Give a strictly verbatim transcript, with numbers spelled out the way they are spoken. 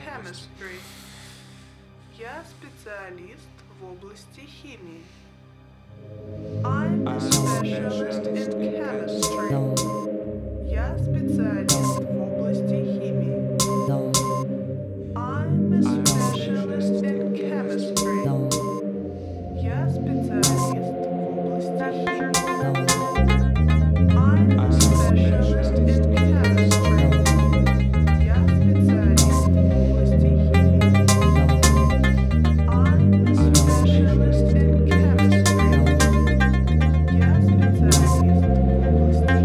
chemistry. Я специалист в области химии. I'm a specialist in chemistry. Я специалист в области химии. I'm a specialist in chemistry. Я специалист в области химии. I'm a specialist in chemistry. Я специалист в области химии. I'm a specialist in chemistry. Я специалист в области